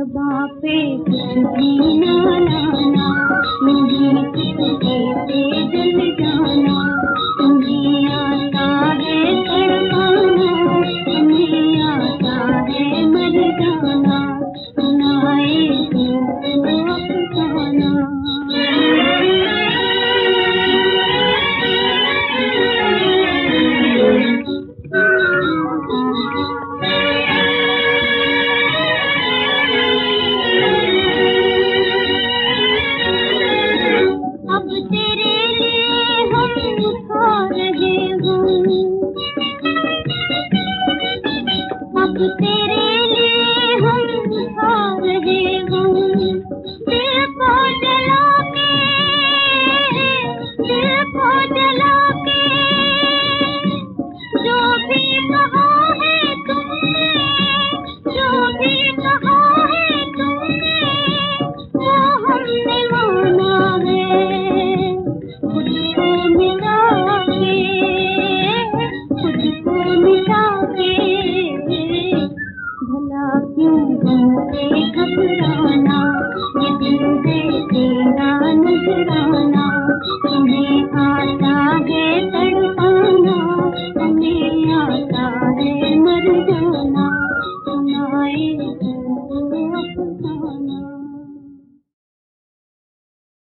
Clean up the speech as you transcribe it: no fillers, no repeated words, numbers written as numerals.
ज़बां पे कुछ भी ना लाना, नहीं किसके पे जल जाना। तुम्हें आता है तड़पाना, तुम्हें आता है मर जाना, सुनाए तो अफसाना। अब तेरे लिए हम खा रहे हूँ, दिल को जला के, दिल को जला के। जो भी कहा है तुमने, जो भी कहा है तुमने, वो हमने माना है। खुद को मिला के, खुद को मिला के, भला क्यों हमसे घबराना, ये दिल से तेरा